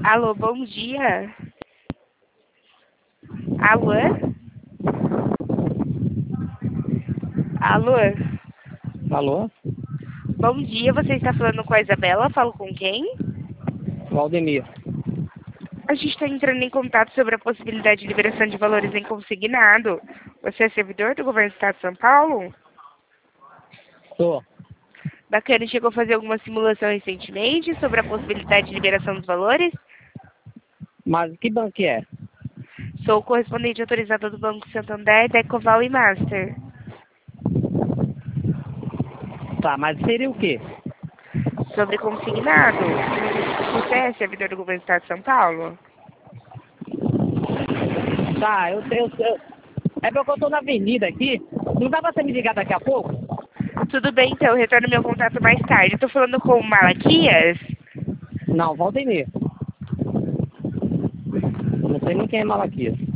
Alô, bom dia. Alô? Alô? Alô? Bom dia, você está falando com a Isabela? Falo com quem? Valdemir. A gente está entrando em contato sobre a possibilidade de liberação de valores em consignado. Você é servidor do governo do estado de São Paulo? Sou. Bacana, chegou a fazer alguma simulação recentemente sobre a possibilidade de liberação dos valores? Mas que banco que é? Sou correspondente autorizada do Banco Santander, Decoval e Master. Tá, mas seria o quê? Sobre consignado. Você é servidor do governo do estado de São Paulo? Tá, é porque eu tô na avenida aqui. Não dá pra você me ligar daqui a pouco? Tudo bem, então, eu retorno meu contato mais tarde. Estou falando com o Malaquias? Não, Valdemir. Não sei nem quem é Malaquias.